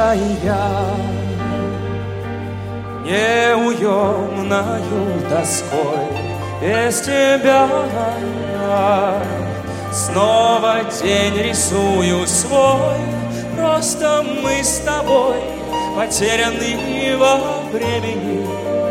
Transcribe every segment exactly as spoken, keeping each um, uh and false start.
душа и я неуемною тоской без тебя. Снова день рисую свой, просто мы с тобой потеряны во времени.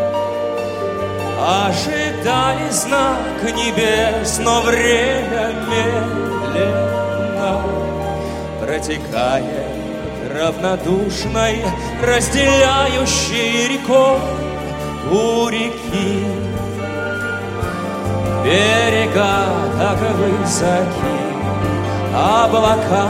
Ожидали знак небес, но время медленно протекает равнодушной, разделяющей рекой у реки. Берега так высоки, облака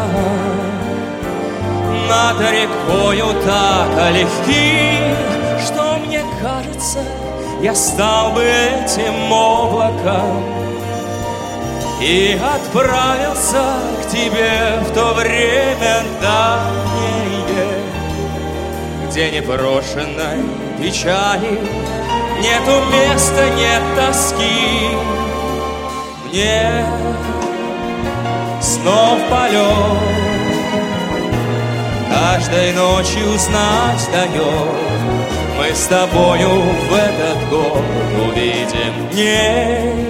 над рекою так легки, что мне кажется, я стал бы этим облаком и отправился к тебе в то время давнее, где непрошенной печали нету места, нет тоски. Мне снов полет каждой ночью знать дает. Мы с тобою в этот год увидим дней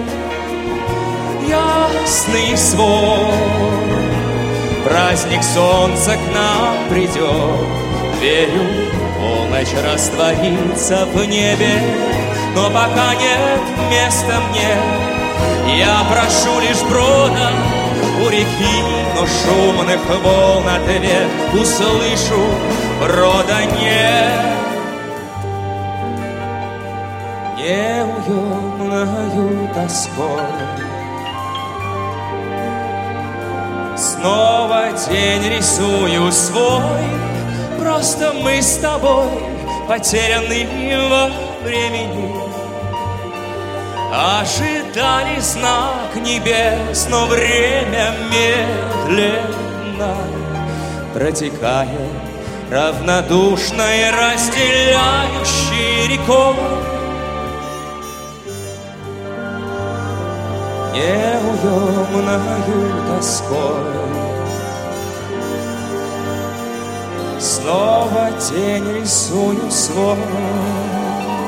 ясный свод. Праздник солнца к нам придет, верю, полночь растворится в небе. Но пока нет места мне, я прошу лишь брода у реки, но шумных волн ответ услышу, брода нет. Неуемною тоской снова день рисую свой, просто мы с тобой потеряны во времени. Ожидали знак небес, но время медленно протекает равнодушной, разделяющей рекой. Неуемною тоской снова тень рисую свой.